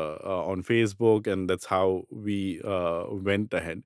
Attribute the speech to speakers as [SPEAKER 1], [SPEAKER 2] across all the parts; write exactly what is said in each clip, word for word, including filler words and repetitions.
[SPEAKER 1] uh, on Facebook, and that's how we uh, went ahead.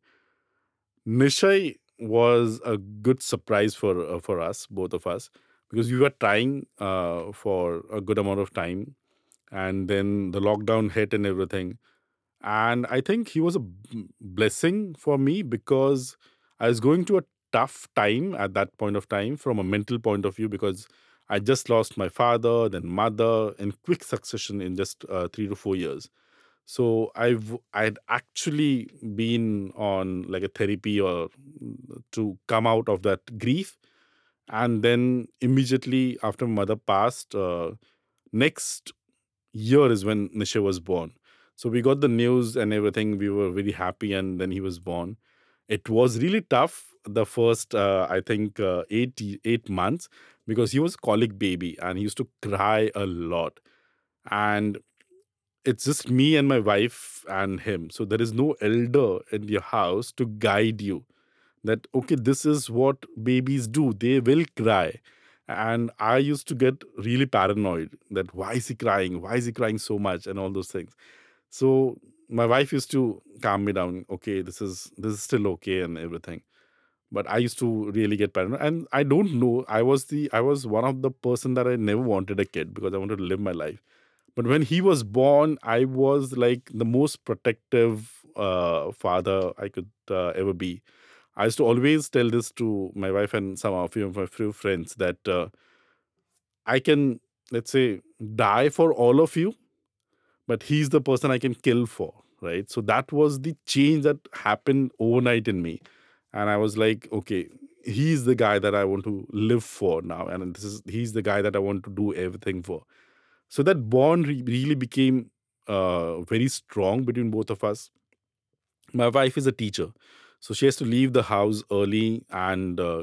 [SPEAKER 1] Nishai was a good surprise for uh, for us, both of us, because we were trying uh, for a good amount of time, and then the lockdown hit and everything. And I think he was a b- blessing for me because I was going to a tough time at that point of time from a mental point of view, because I just lost my father, then mother in quick succession in just uh, three to four years. So I've I'd actually been on like a therapy or mm, to come out of that grief, and then immediately after mother passed, uh, next year is when Nisha was born. So we got the news and everything. We were very happy, and then he was born. It was really tough the first, uh, I think, uh, eight y- eight months, because he was colic baby and he used to cry a lot. And it's just me and my wife and him. So there is no elder in your house to guide you that, okay, this is what babies do. They will cry. And I used to get really paranoid that why is he crying? Why is he crying so much? And all those things. So my wife used to calm me down. Okay, this is this is still okay and everything. But I used to really get paranoid. And I don't know. I was the I was one of the person that I never wanted a kid because I wanted to live my life. But when he was born, I was like the most protective uh, father I could uh, ever be. I used to always tell this to my wife and some of few of my few friends that uh, I can, let's say, die for all of you, but he's the person I can kill for, right? So that was the change that happened overnight in me, and I was like, okay, he's the guy that I want to live for now, and this is he's the guy that I want to do everything for. So that bond re- really became uh, very strong between both of us. My wife is a teacher, so she has to leave the house early and uh,